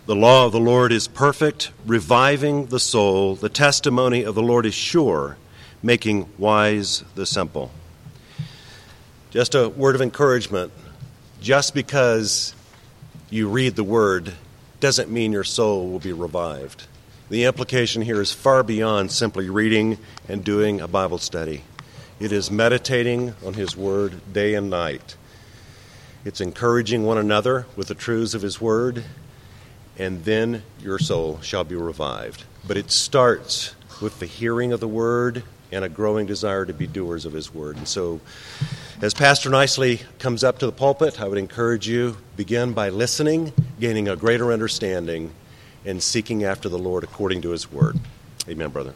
The law of the Lord is perfect, reviving the soul. The testimony of the Lord is sure, making wise the simple. Just a word of encouragement. Just because you read the word doesn't mean your soul will be revived. The implication here is far beyond simply reading and doing a Bible study. It is meditating on His Word day and night. It's encouraging one another with the truths of His Word, and then your soul shall be revived. But it starts with the hearing of the Word and a growing desire to be doers of His Word. And so, as Pastor Nicely comes up to the pulpit, I would encourage you, begin by listening, gaining a greater understanding, and seeking after the Lord according to His Word. Amen, brother.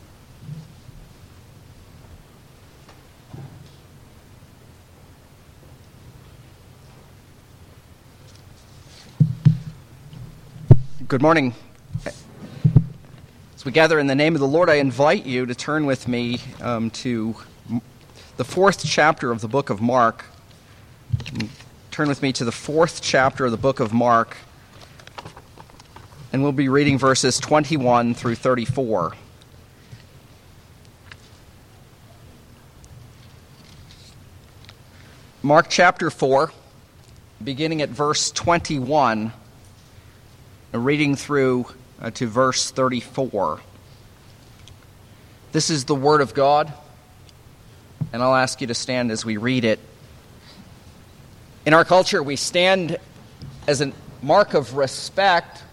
Good morning. As we gather in the name of the Lord, I invite you to turn with me to the 4th chapter of the book of Mark. Turn with me to the 4th chapter of the book of Mark, and we'll be reading verses 21 through 34. Mark chapter 4, beginning at verse 21, reading through to verse 34. This is the Word of God, and I'll ask you to stand as we read it. In our culture, we stand as a mark of respect.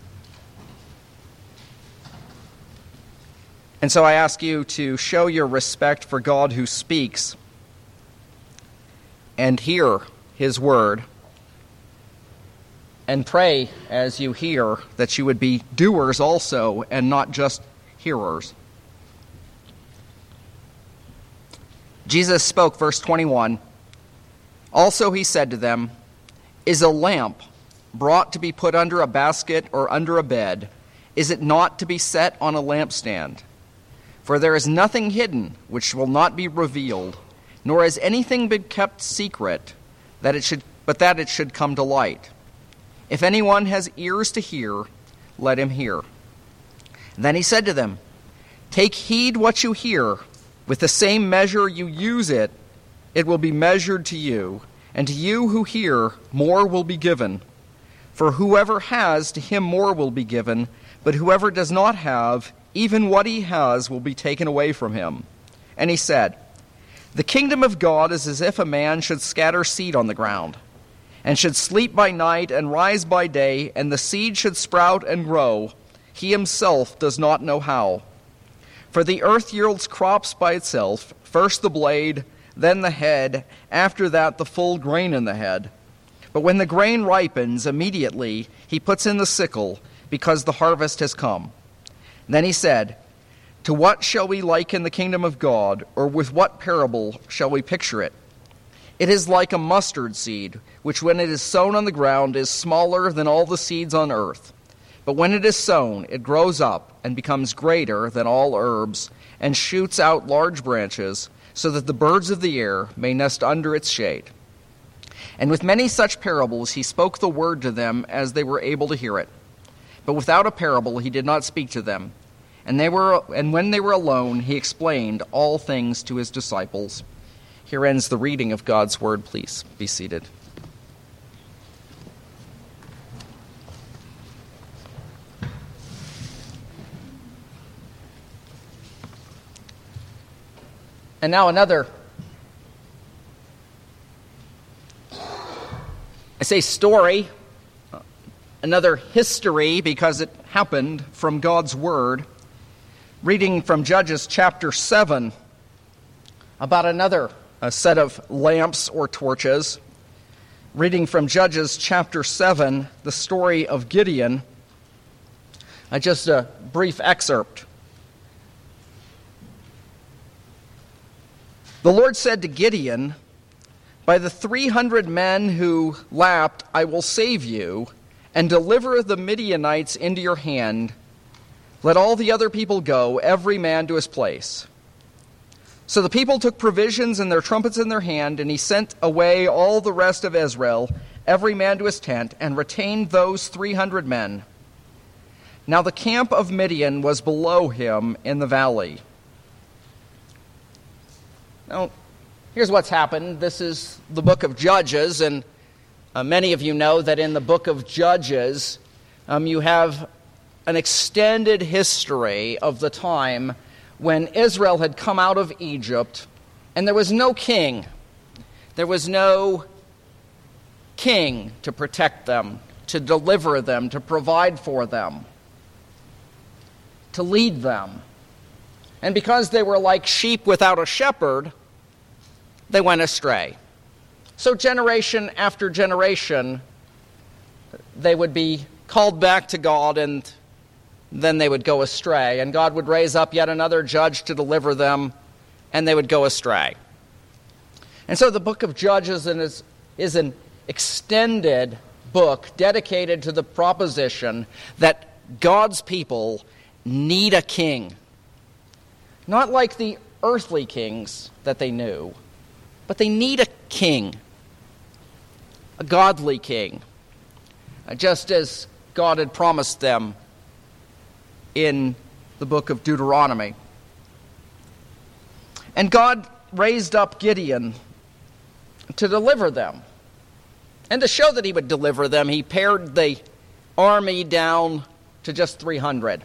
And so I ask you to show your respect for God who speaks and hear His Word, and pray as you hear that you would be doers also and not just hearers. Jesus spoke, verse 21, "Also he said to them, 'Is a lamp brought to be put under a basket or under a bed? Is it not to be set on a lampstand? For there is nothing hidden which will not be revealed, nor has anything been kept secret, that it should come to light. If anyone has ears to hear, let him hear.' Then he said to them, 'Take heed what you hear. With the same measure you use it, it will be measured to you, and to you who hear, more will be given. For whoever has, to him more will be given, but whoever does not have, even what he has will be taken away from him.' And he said, 'The kingdom of God is as if a man should scatter seed on the ground, and should sleep by night and rise by day, and the seed should sprout and grow. He himself does not know how. For the earth yields crops by itself, first the blade, then the head, after that the full grain in the head. But when the grain ripens, immediately he puts in the sickle, because the harvest has come.' Then he said, 'To what shall we liken the kingdom of God, or with what parable shall we picture it? It is like a mustard seed, which when it is sown on the ground is smaller than all the seeds on earth. But when it is sown, it grows up and becomes greater than all herbs, and shoots out large branches, so that the birds of the air may nest under its shade.' And with many such parables he spoke the word to them as they were able to hear it. But without a parable he did not speak to them. And when they were alone, he explained all things to his disciples." Here ends the reading of God's word. Please be seated. And now another, I say story, another history because it happened from God's Word. Reading from Judges chapter 7 about another set of lamps or torches. Reading from Judges chapter 7, the story of Gideon. Just a brief excerpt. "The Lord said to Gideon, 'By the 300 men who lapped, I will save you and deliver the Midianites into your hand. Let all the other people go, every man to his place.' So the people took provisions and their trumpets in their hand, and he sent away all the rest of Israel, every man to his tent, and retained those 300 men. Now the camp of Midian was below him in the valley. Now, here's what's happened. This is the book of Judges, and many of you know that in the book of Judges, you have an extended history of the time when Israel had come out of Egypt, and there was no king. There was no king to protect them, to deliver them, to provide for them, to lead them. And because they were like sheep without a shepherd, they went astray. So generation after generation, they would be called back to God, and then they would go astray. And God would raise up yet another judge to deliver them, and they would go astray. And so the book of Judges is an extended book dedicated to the proposition that God's people need a king. Not like the earthly kings that they knew, but they need a king, a godly king, just as God had promised them in the book of Deuteronomy. And God raised up Gideon to deliver them. And to show that he would deliver them, he pared the army down to just 300.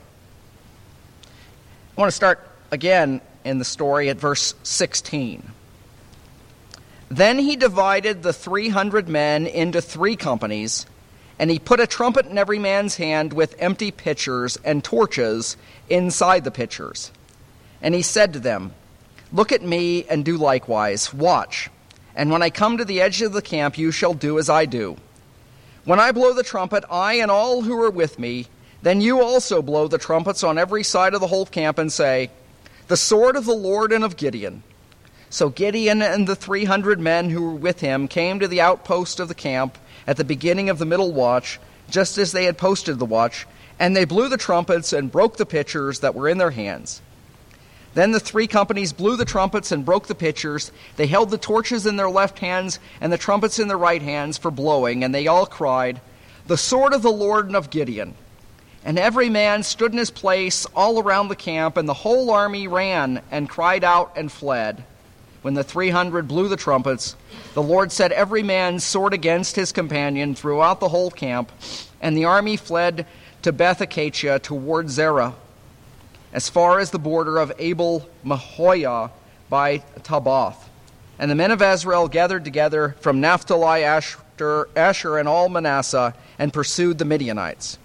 I want to start again in the story at verse 16. Then he divided the 300 men into 3 companies, and he put a trumpet in every man's hand with empty pitchers and torches inside the pitchers. And he said to them, "Look at me and do likewise. Watch. And when I come to the edge of the camp, you shall do as I do. When I blow the trumpet, I and all who are with me, then you also blow the trumpets on every side of the whole camp and say, 'The sword of the Lord and of Gideon.' So Gideon and the 300 men who were with him came to the outpost of the camp at the beginning of the middle watch, just as they had posted the watch, and they blew the trumpets and broke the pitchers that were in their hands. Then the 3 companies blew the trumpets and broke the pitchers. They held the torches in their left hands and the trumpets in their right hands for blowing, and they all cried, 'The sword of the Lord and of Gideon.' And every man stood in his place all around the camp, and the whole army ran and cried out and fled. When the 300 blew the trumpets, the Lord set every man's sword against his companion throughout the whole camp, and the army fled to Beth-Acacia toward Zerah, as far as the border of Abel-Mahoyah by Tabath. And the men of Israel gathered together from Naphtali, Asher, and all Manasseh, and pursued the Midianites.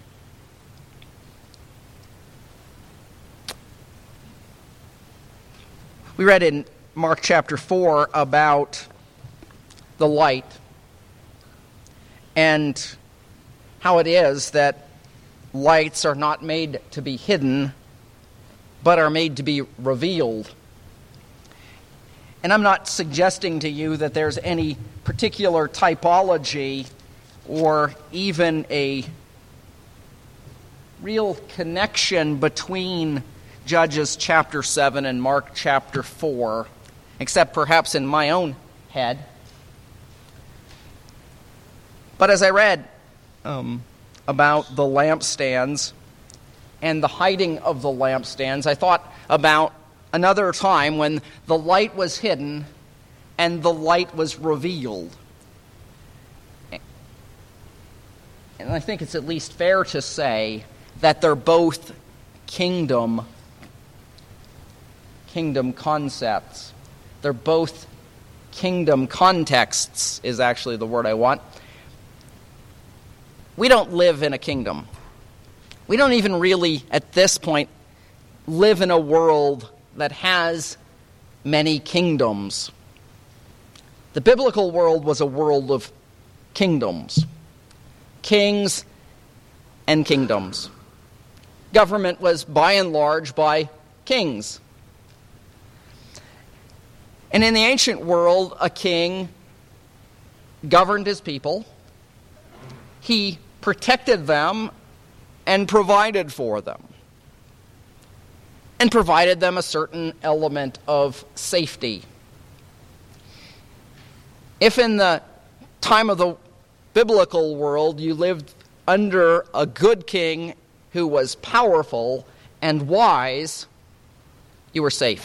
We read in Mark chapter 4 about the light and how it is that lights are not made to be hidden, but are made to be revealed. And I'm not suggesting to you that there's any particular typology or even a real connection between Judges chapter 7 and Mark chapter 4, except perhaps in my own head. But as I read about the lampstands and the hiding of the lampstands, I thought about another time when the light was hidden and the light was revealed. And I think it's at least fair to say that they're both kingdom concepts. They're both kingdom contexts, is actually the word I want. We don't live in a kingdom. We don't even really, at this point, live in a world that has many kingdoms. The biblical world was a world of kingdoms. Kings and kingdoms. Government was, by and large, by kings. And in the ancient world, a king governed his people. He protected them and provided for them. And provided them a certain element of safety. If in the time of the biblical world you lived under a good king who was powerful and wise, you were safe.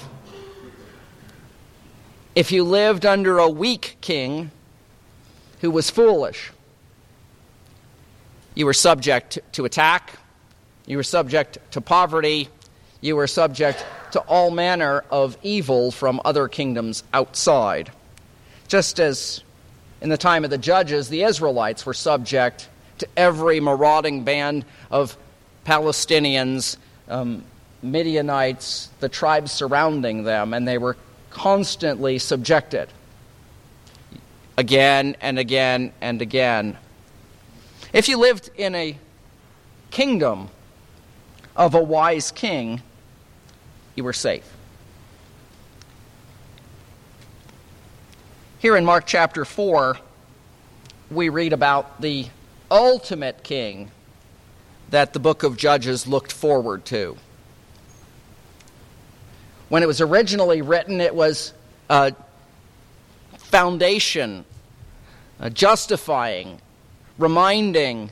If you lived under a weak king who was foolish, you were subject to attack, you were subject to poverty, you were subject to all manner of evil from other kingdoms outside. Just as in the time of the judges, the Israelites were subject to every marauding band of Palestinians, Midianites, the tribes surrounding them, and they were constantly subjected again and again and again. If you lived in a kingdom of a wise king, you were safe. Here in Mark chapter 4, we read about the ultimate king that the book of Judges looked forward to. When it was originally written, it was a foundation, justifying, reminding,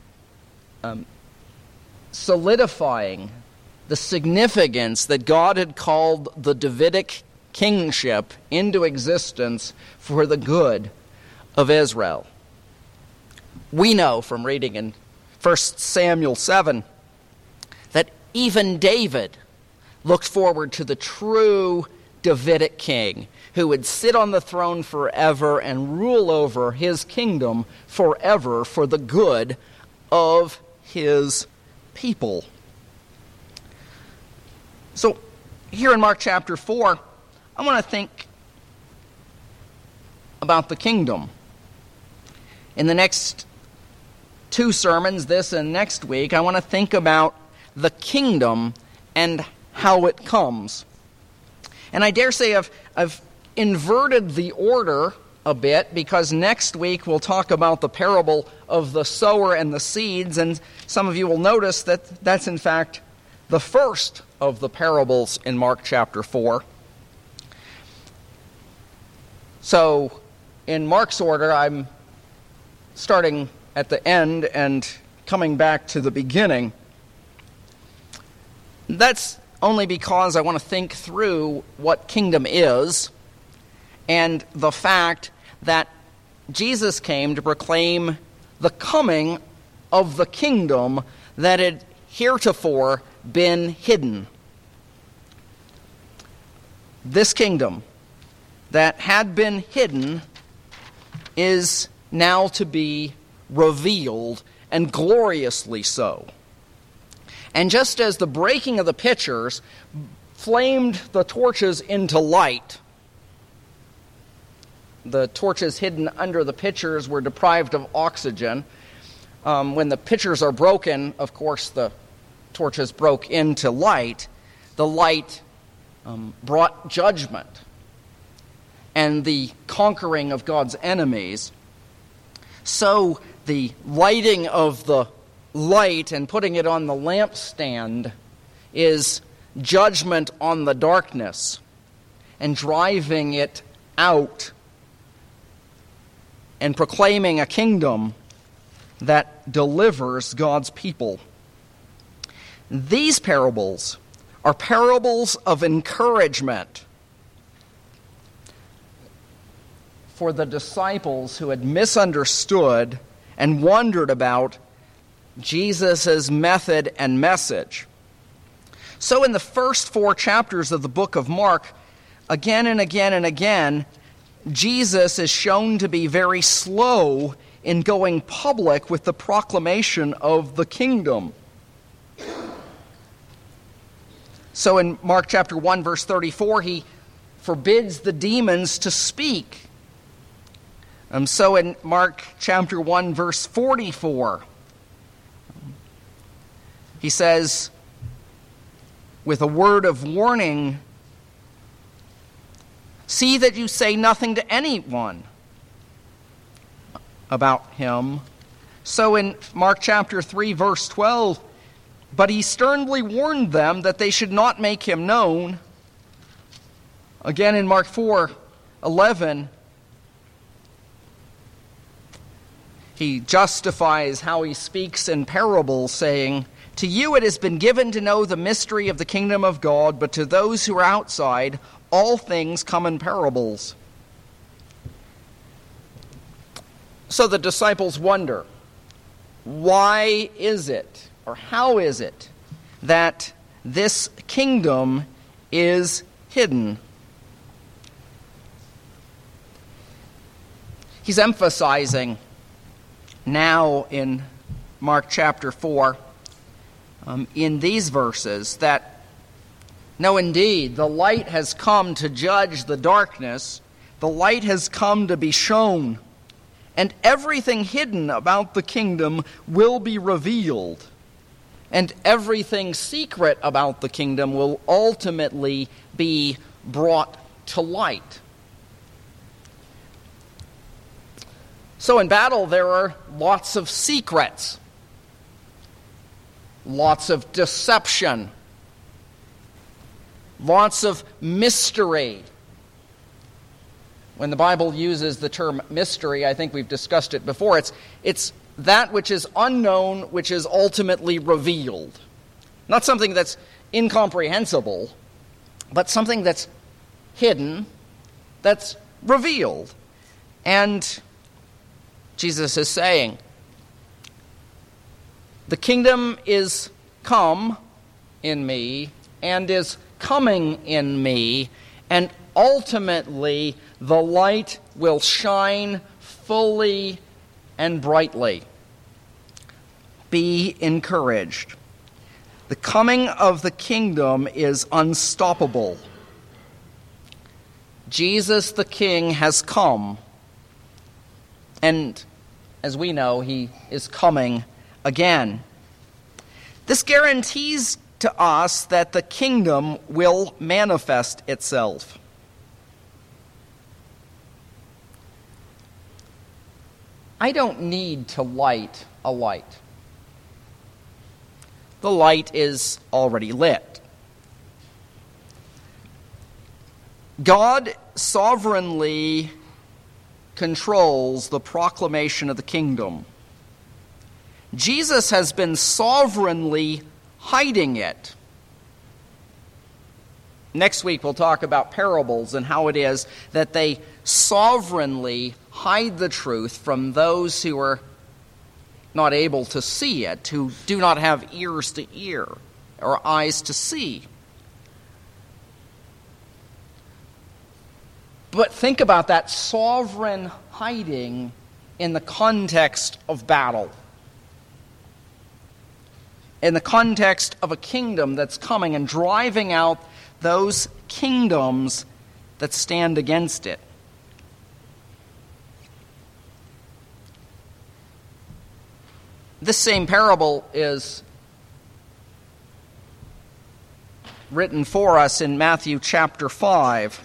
solidifying the significance that God had called the Davidic kingship into existence for the good of Israel. We know from reading in 1 Samuel 7 that even David looked forward to the true Davidic king who would sit on the throne forever and rule over his kingdom forever for the good of his people. So here in Mark chapter 4, I want to think about the kingdom. In the next two sermons, this and next week, I want to think about the kingdom and how it comes. And I dare say I've inverted the order a bit, because next week we'll talk about the parable of the sower and the seeds, and some of you will notice that that's in fact the first of the parables in Mark chapter 4. So, in Mark's order, I'm starting at the end and coming back to the beginning. That's only because I want to think through what kingdom is and the fact that Jesus came to proclaim the coming of the kingdom that had heretofore been hidden. This kingdom that had been hidden is now to be revealed, and gloriously so. And just as the breaking of the pitchers flamed the torches into light, the torches hidden under the pitchers were deprived of oxygen. When the pitchers are broken, of course, the torches broke into light. The light brought judgment and the conquering of God's enemies. So the lighting of the light and putting it on the lampstand is judgment on the darkness and driving it out and proclaiming a kingdom that delivers God's people. These parables are parables of encouragement for the disciples who had misunderstood and wondered about Jesus' method and message. So in the first 4 chapters of the book of Mark, again and again and again, Jesus is shown to be very slow in going public with the proclamation of the kingdom. So in Mark chapter 1, verse 34, he forbids the demons to speak. So in Mark chapter 1, verse 44, he says, with a word of warning, see that you say nothing to anyone about him. So in Mark chapter 3, verse 12, but he sternly warned them that they should not make him known. Again in Mark 4:11, he justifies how he speaks in parables, saying, To you it has been given to know the mystery of the kingdom of God, but to those who are outside, all things come in parables. So the disciples wonder, why is it, or how is it, that this kingdom is hidden? He's emphasizing now in Mark chapter 4, in these verses, that no, indeed, the light has come to judge the darkness. The light has come to be shown. And everything hidden about the kingdom will be revealed. And everything secret about the kingdom will ultimately be brought to light. So in battle, there are lots of secrets, lots of deception, lots of mystery. When the Bible uses the term mystery, I think we've discussed it before, it's that which is unknown, which is ultimately revealed. Not something that's incomprehensible, but something that's hidden, that's revealed. And Jesus is saying, the kingdom is come in me and is coming in me, and ultimately the light will shine fully and brightly. Be encouraged. The coming of the kingdom is unstoppable. Jesus the King has come, and as we know, he is coming again. This guarantees to us that the kingdom will manifest itself. I don't need to light a light. The light is already lit. God sovereignly controls the proclamation of the kingdom. Jesus has been sovereignly hiding it. Next week we'll talk about parables and how it is that they sovereignly hide the truth from those who are not able to see it, who do not have ears to hear or eyes to see. But think about that sovereign hiding in the context of battle, in the context of a kingdom that's coming and driving out those kingdoms that stand against it. This same parable is written for us in Matthew chapter 5.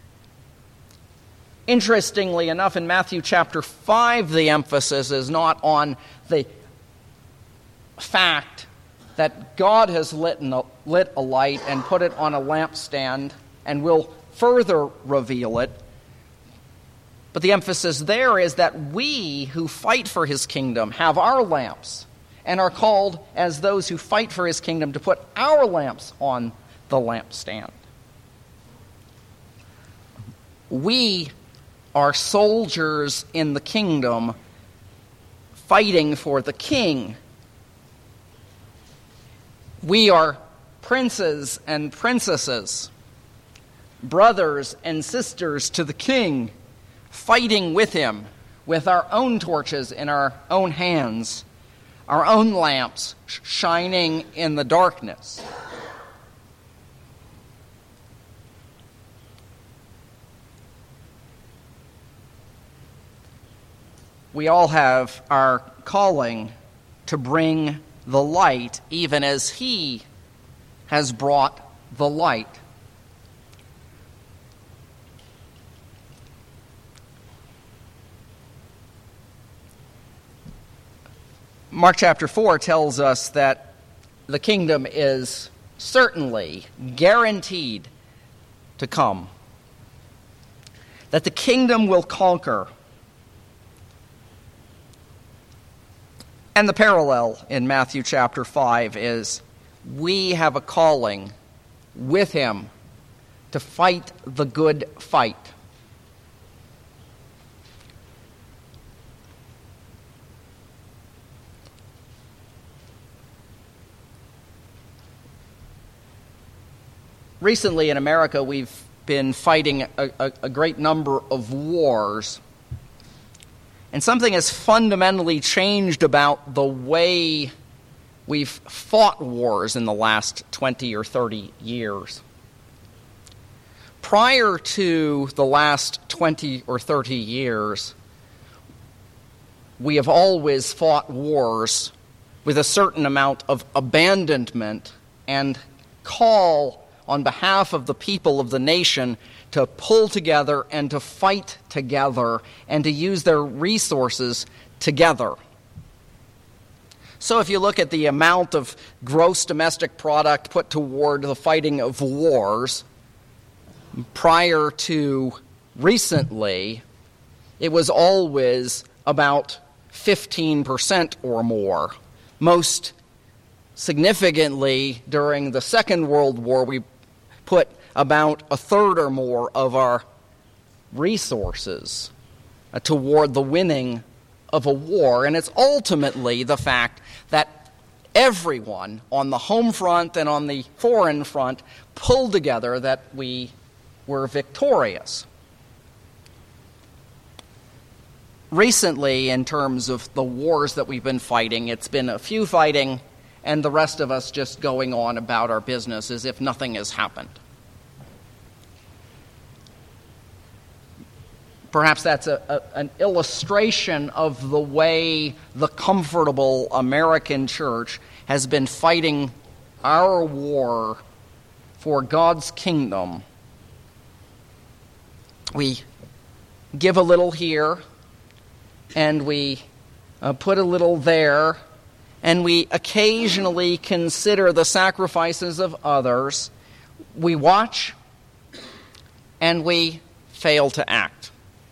Interestingly enough, in Matthew chapter 5, the emphasis is not on the fact that God has lit a light and put it on a lampstand and will further reveal it. But the emphasis there is that we who fight for his kingdom have our lamps and are called as those who fight for his kingdom to put our lamps on the lampstand. We are soldiers in the kingdom fighting for the king. We are princes and princesses, brothers and sisters to the king, fighting with him with our own torches in our own hands, our own lamps shining in the darkness. We all have our calling to bring the light, even as he has brought the light. Mark chapter 4 tells us that the kingdom is certainly guaranteed to come, that the kingdom will conquer. And the parallel in Matthew chapter 5 is we have a calling with him to fight the good fight. Recently in America, we've been fighting a great number of wars. And something has fundamentally changed about the way we've fought wars in the last 20 or 30 years. Prior to the last 20 or 30 years, we have always fought wars with a certain amount of abandonment and call on behalf of the people of the nation to pull together and to fight together and to use their resources together. So if you look at the amount of gross domestic product put toward the fighting of wars, prior to recently, it was always about 15% or more. Most significantly, during the Second World War, we put about a third or more of our resources toward the winning of a war. And it's ultimately the fact that everyone on the home front and on the foreign front pulled together that we were victorious. Recently, in terms of the wars that we've been fighting, it's been a few fighting and the rest of us just going on about our business as if nothing has happened. Perhaps that's an illustration of the way the comfortable American church has been fighting our war for God's kingdom. We give a little here, and we put a little there, and we occasionally consider the sacrifices of others. We watch, and we fail to act.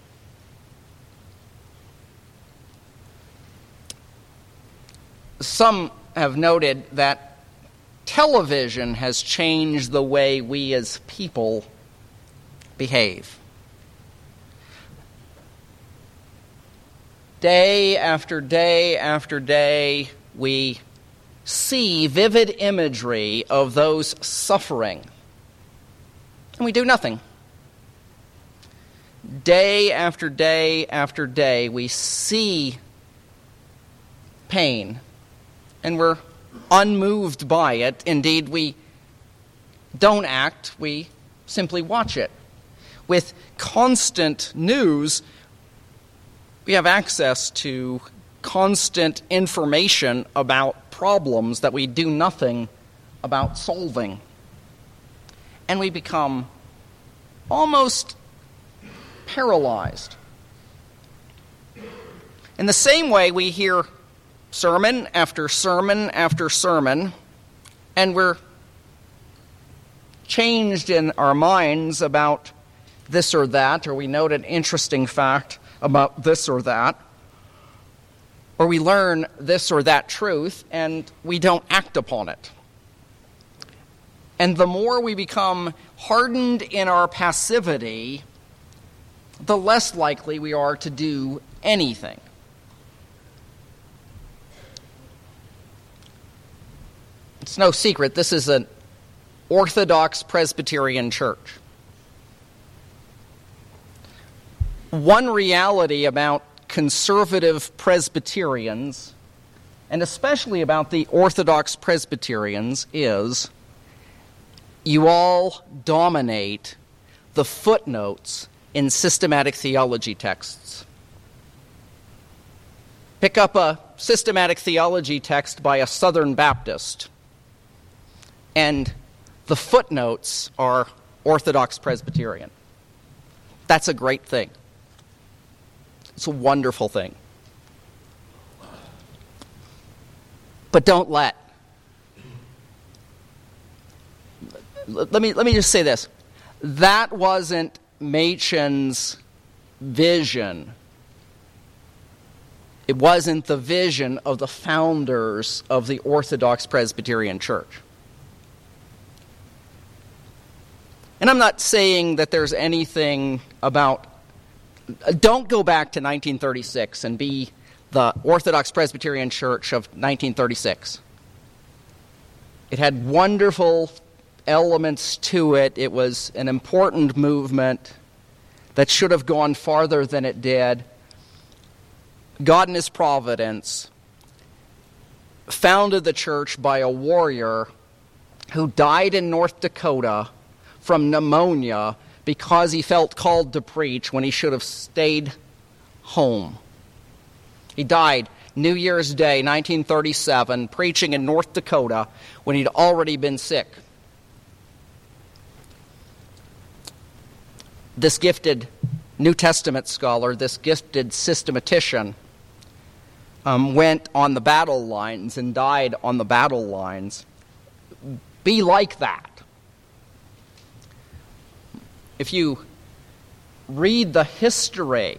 Some have noted that television has changed the way we as people behave. Day after day after day, we see vivid imagery of those suffering, and we do nothing. Day after day after day, we see pain, and we're unmoved by it. Indeed, we don't act, we simply watch it. With constant news, we have access to constant information about problems that we do nothing about solving. And we become almost paralyzed. In the same way, we hear sermon after sermon after sermon, and we're changed in our minds about this or that, or we note an interesting fact about this or that, or we learn this or that truth, and we don't act upon it. And the more we become hardened in our passivity, the less likely we are to do anything. It's no secret, this is an Orthodox Presbyterian church. One reality about conservative Presbyterians, and especially about the Orthodox Presbyterians, is you all dominate the footnotes in systematic theology texts. Pick up a systematic theology text by a Southern Baptist, and the footnotes are Orthodox Presbyterian. That's a great thing. It's a wonderful thing. But don't let me just say this. That wasn't Machen's vision It wasn't the vision of the founders of the Orthodox Presbyterian Church. And I'm not saying that there's anything about, don't go back to 1936 and be the Orthodox Presbyterian Church of 1936. It had wonderful elements to it. It was an important movement that should have gone farther than it did. God in His providence founded the church by a warrior who died in North Dakota from pneumonia because he felt called to preach when he should have stayed home. He died New Year's Day, 1937, preaching in North Dakota when he'd already been sick. This gifted New Testament scholar, this gifted systematician, went on the battle lines and died on the battle lines. Be like that. If you read the history,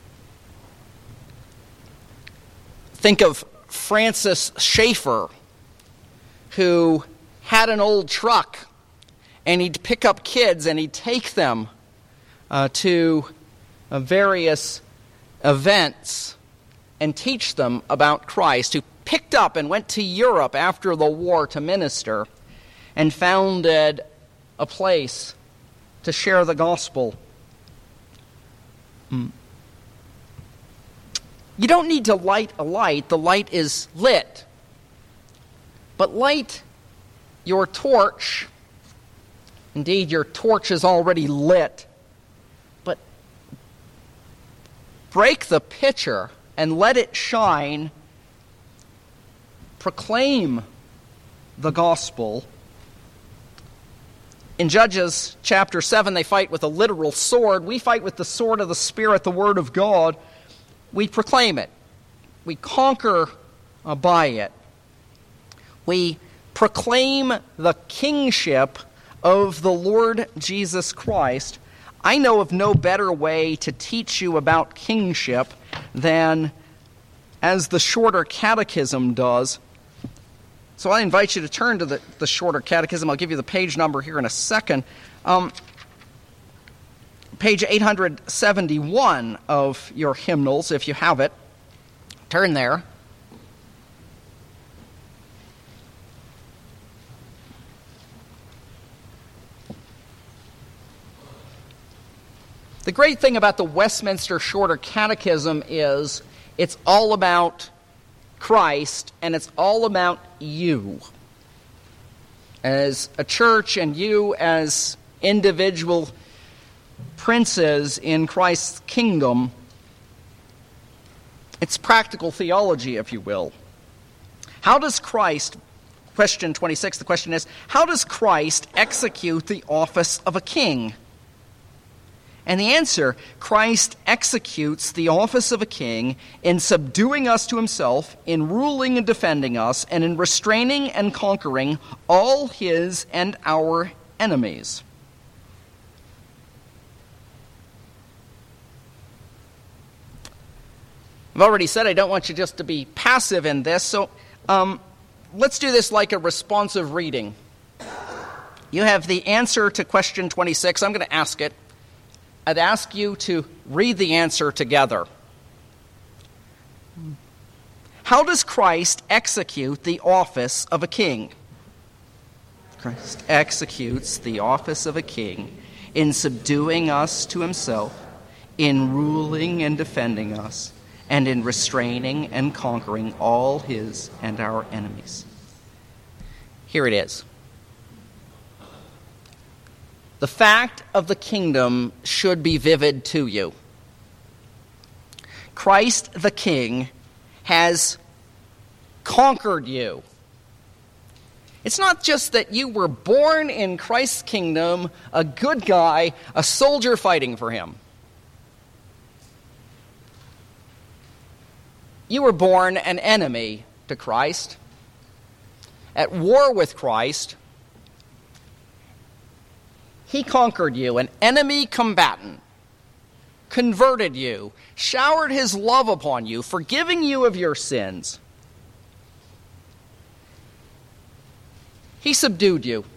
think of Francis Schaeffer, who had an old truck, and he'd pick up kids and he'd take them to various events and teach them about Christ, who picked up and went to Europe after the war to minister and founded a place to share the gospel. You don't need to light a light. The light is lit. But light your torch. Indeed, your torch is already lit. But break the pitcher and let it shine. Proclaim the gospel. In Judges chapter 7, they fight with a literal sword. We fight with the sword of the Spirit, the Word of God. We proclaim it. We conquer by it. We proclaim the kingship of the Lord Jesus Christ. I know of no better way to teach you about kingship than as the Shorter Catechism does. So I invite you to turn to the Shorter Catechism. I'll give you the page number here in a second. Page 871 of your hymnals, if you have it. Turn there. The great thing about the Westminster Shorter Catechism is it's all about Christ, and it's all about you as a church and you as individual princes in Christ's kingdom. It's practical theology, if you will. How does Christ, question 26, the question is, how does Christ execute the office of a king? And the answer, Christ executes the office of a king in subduing us to himself, in ruling and defending us, and in restraining and conquering all his and our enemies. I've already said I don't want you just to be passive in this, so let's do this like a responsive reading. You have the answer to question 26. I'm going to ask it. I'd ask you to read the answer together. How does Christ execute the office of a king? Christ executes the office of a king in subduing us to himself, in ruling and defending us, and in restraining and conquering all his and our enemies. Here it is. The fact of the kingdom should be vivid to you. Christ the King has conquered you. It's not just that you were born in Christ's kingdom, a good guy, a soldier fighting for him. You were born an enemy to Christ, at war with Christ. He conquered you, an enemy combatant. converted you, showered his love upon you, forgiving you of your sins. He subdued you.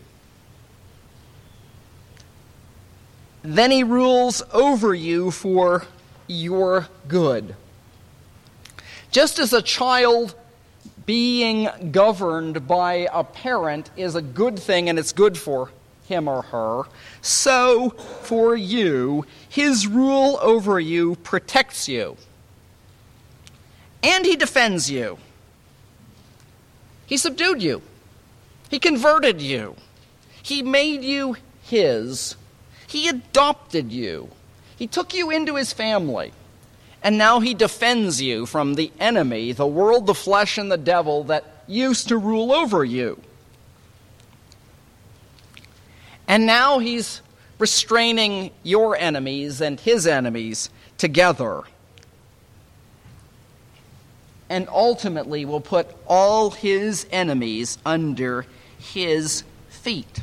Then he rules over you for your good. Just as a child being governed by a parent is a good thing and it's good for him or her, so for you, his rule over you protects you. And he defends you. He subdued you. He converted you. He made you his. He adopted you. He took you into his family. And now he defends you from the enemy, the world, the flesh, and the devil that used to rule over you. And now he's restraining your enemies and his enemies together. And ultimately will put all his enemies under his feet.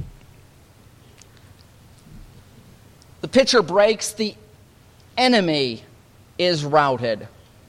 The picture breaks, the enemy is routed.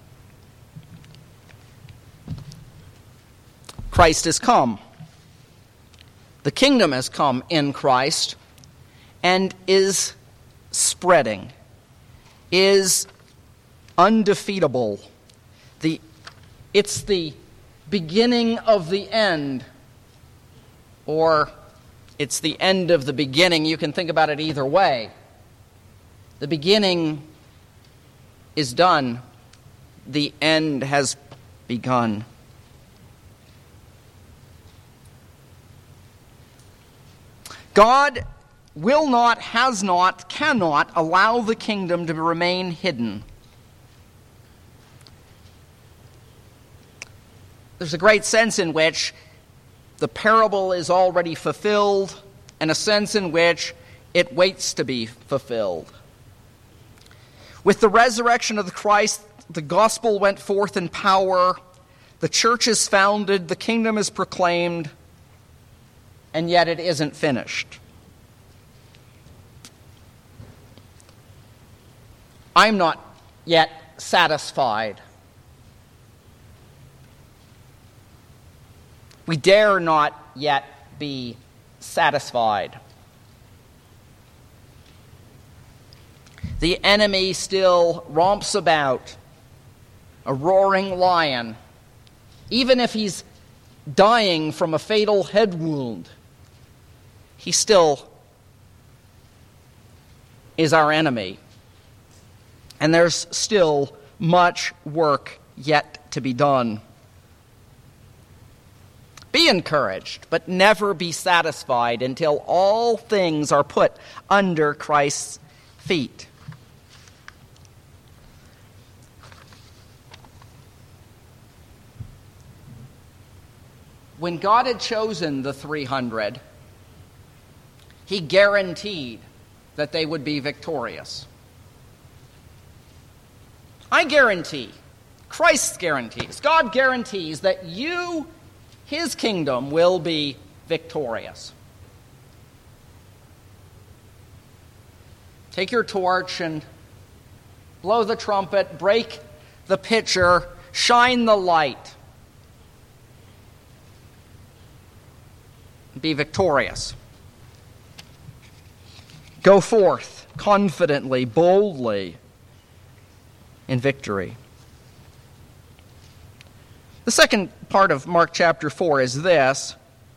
Christ has come. The kingdom has come in Christ and is spreading, is undefeatable. It's the beginning of the end, or it's the end of the beginning. You can think about it either way. The beginning is done. The end has begun. God will not, has not, cannot allow the kingdom to remain hidden. There's a great sense in which the parable is already fulfilled, and a sense in which it waits to be fulfilled. With the resurrection of the Christ, the gospel went forth in power, the church is founded, the kingdom is proclaimed, and yet it isn't finished. I'm not yet satisfied. We dare not yet be satisfied. The enemy still romps about, a roaring lion, even if he's dying from a fatal head wound. He still is our enemy. And there's still much work yet to be done. Be encouraged, but never be satisfied until all things are put under Christ's feet. When God had chosen the 300, he guaranteed that they would be victorious. I guarantee, Christ guarantees, God guarantees that you, his kingdom, will be victorious. Take your torch and blow the trumpet, break the pitcher, shine the light. Be victorious. Go forth confidently, boldly, in victory. The second part of Mark chapter 4 is this: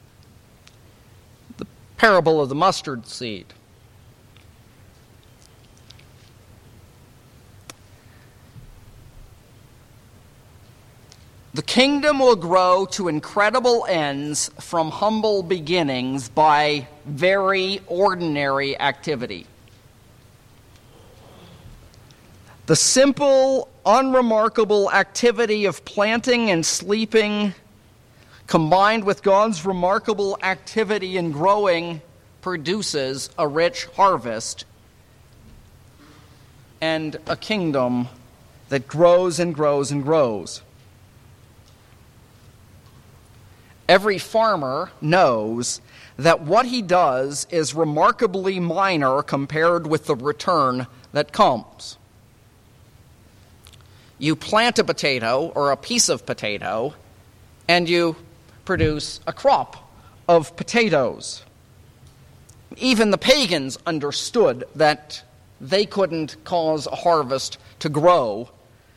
the parable of the mustard seed. The kingdom will grow to incredible ends from humble beginnings by very ordinary activity. The simple, unremarkable activity of planting and sleeping, combined with God's remarkable activity in growing, produces a rich harvest and a kingdom that grows and grows and grows. Every farmer knows that what he does is remarkably minor compared with the return that comes. You plant a potato or a piece of potato, and you produce a crop of potatoes. Even the pagans understood that they couldn't cause a harvest to grow.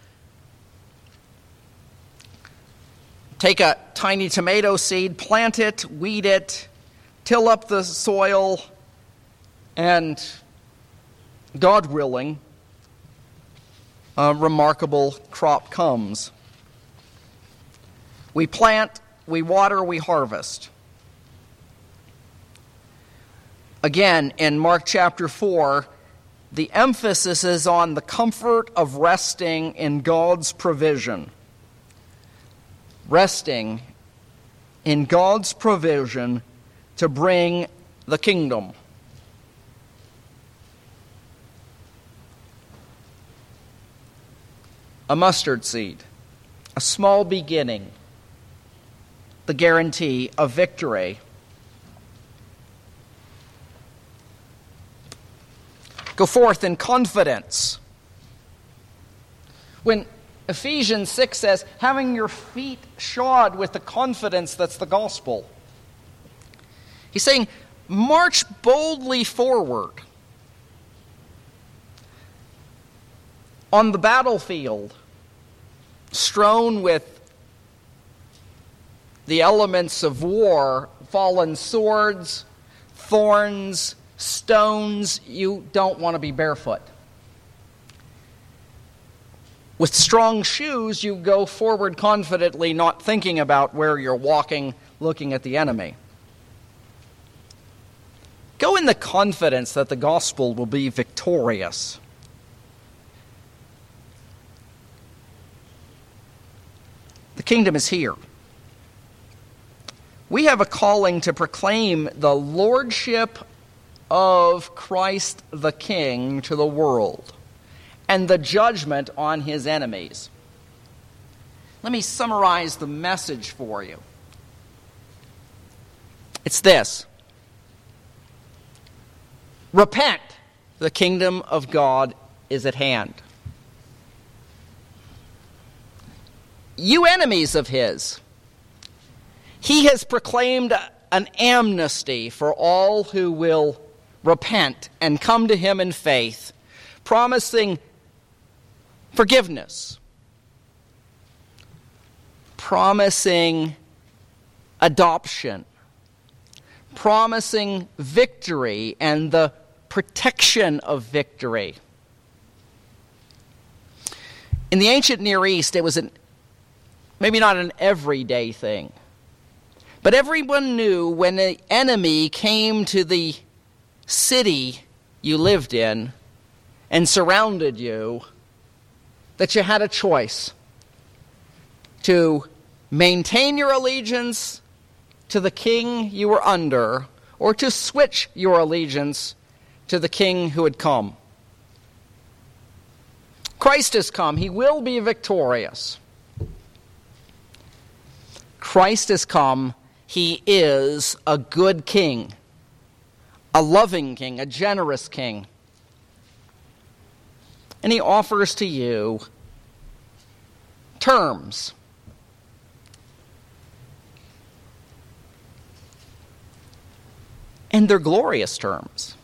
Take a tiny tomato seed, plant it, weed it, till up the soil, and God willing, a remarkable crop comes. We plant, we water, we harvest. Again, in Mark chapter 4, the emphasis is on the comfort of resting in God's provision. Resting in God's provision to bring the kingdom. A mustard seed, a small beginning, the guarantee of victory. Go forth in confidence. When Ephesians 6 says, having your feet shod with the confidence that's the gospel, he's saying, march boldly forward. On the battlefield, strewn with the elements of war, fallen swords, thorns, stones, you don't want to be barefoot. With strong shoes, you go forward confidently, not thinking about where you're walking, looking at the enemy. Go in the confidence that the gospel will be victorious. The kingdom is here. We have a calling to proclaim the lordship of Christ the King to the world and the judgment on his enemies. Let me summarize the message for you. It's this. Repent, the kingdom of God is at hand. You enemies of his, he has proclaimed an amnesty for all who will repent and come to him in faith, promising forgiveness, promising adoption, promising victory and the protection of victory. In the ancient Near East, it was maybe not an everyday thing, but everyone knew when an enemy came to the city you lived in and surrounded you, that you had a choice to maintain your allegiance to the king you were under, or to switch your allegiance to the king who had come. Christ has come. He will be victorious. Christ has come. He is a good king, a loving king, a generous king. And he offers to you terms. And they're glorious terms.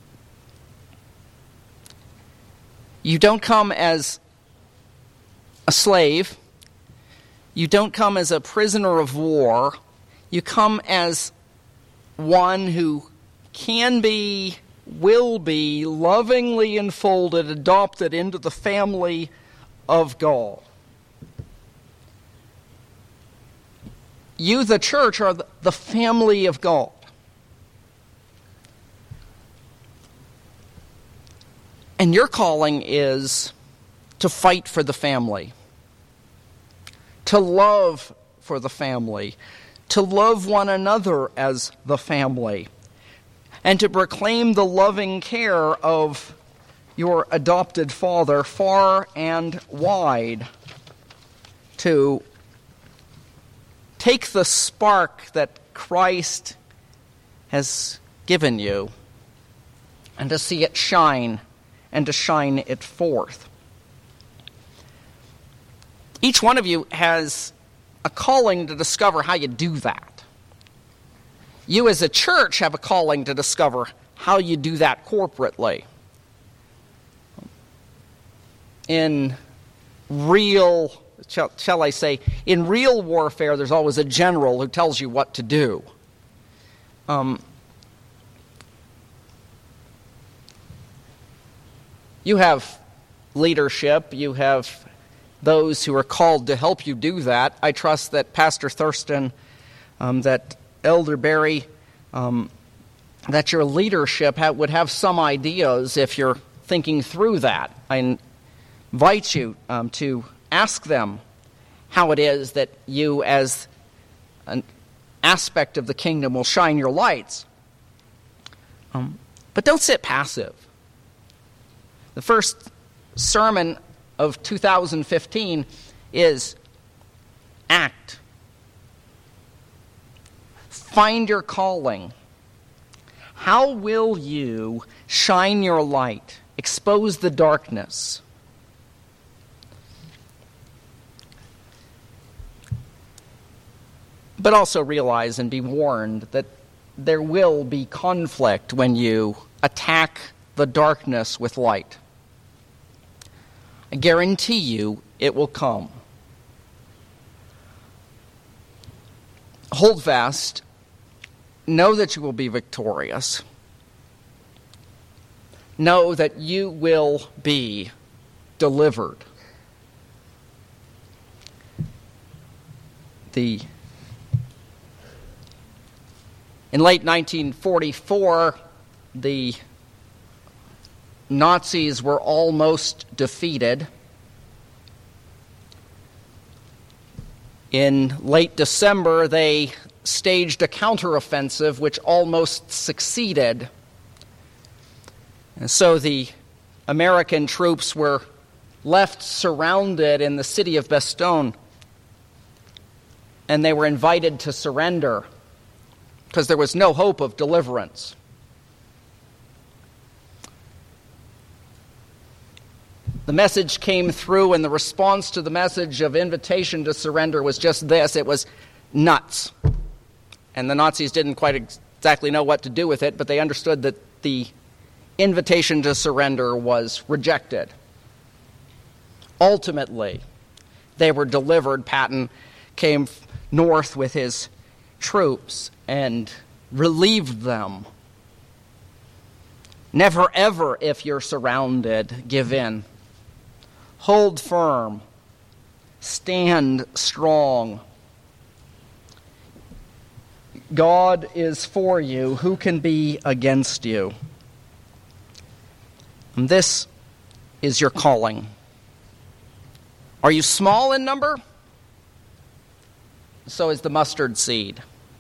You don't come as a slave. You don't come as a prisoner of war. You come as one who can be, will be, lovingly enfolded, adopted into the family of God. You, the church, are the family of God. And your calling is to fight for the family, to love for the family, to love one another as the family, and to proclaim the loving care of your adopted Father far and wide, to take the spark that Christ has given you and to see it shine and to shine it forth. Each one of you has a calling to discover how you do that. You as a church have a calling to discover how you do that corporately. In real, shall I say, in real warfare, there's always a general who tells you what to do. You have leadership, you have those who are called to help you do that. I trust that Pastor Thurston, that Elder Barry, that your leadership would have some ideas if you're thinking through that. I invite you to ask them how it is that you, as an aspect of the kingdom, will shine your lights. But don't sit passive. The first sermon of 2015 is act. Find your calling. How will you shine your light, expose the darkness? But also realize and be warned that there will be conflict when you attack the darkness with light. I guarantee you it will come. Hold fast. Know that you will be victorious. Know that you will be delivered. In late 1944, the Nazis were almost defeated. In late December, they staged a counteroffensive which almost succeeded. And so the American troops were left surrounded in the city of Bastogne, and they were invited to surrender because there was no hope of deliverance. The message came through, and the response to the message of invitation to surrender was just this. It was nuts. And the Nazis didn't quite exactly know what to do with it, but they understood that the invitation to surrender was rejected. Ultimately, they were delivered. Patton came north with his troops and relieved them. Never ever, if you're surrounded, give in. Hold firm. Stand strong. God is for you. Who can be against you? And this is your calling. Are you small in number? So is the mustard seed.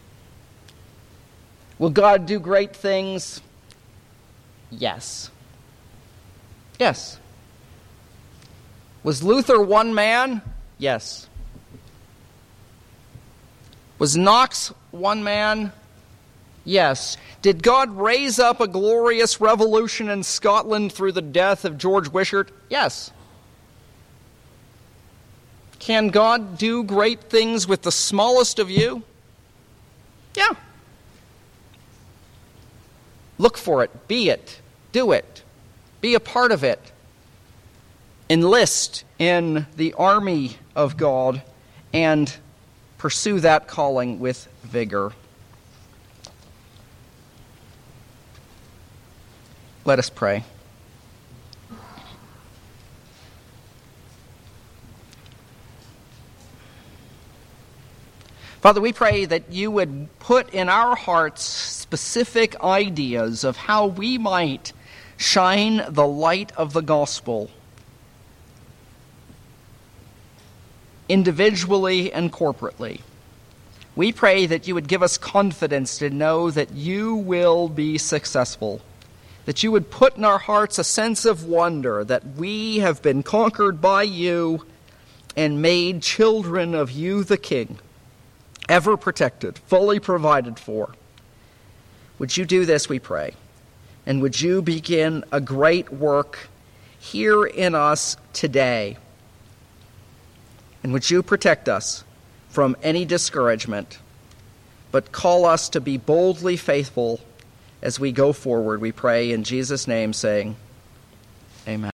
Will God do great things? Yes. Yes. Was Luther one man? Yes. Was Knox one man? Yes. Did God raise up a glorious revolution in Scotland through the death of George Wishart? Yes. Can God do great things with the smallest of you? Yeah. Look for it. Be it. Do it. Be a part of it. Enlist in the army of God and pursue that calling with vigor. Let us pray. Father, we pray that you would put in our hearts specific ideas of how we might shine the light of the gospel individually and corporately. We pray that you would give us confidence to know that you will be successful, that you would put in our hearts a sense of wonder that we have been conquered by you and made children of you, the King, ever protected, fully provided for. Would you do this, we pray, and would you begin a great work here in us today? And would you protect us from any discouragement, but call us to be boldly faithful as we go forward, we pray in Jesus' name, saying, Amen.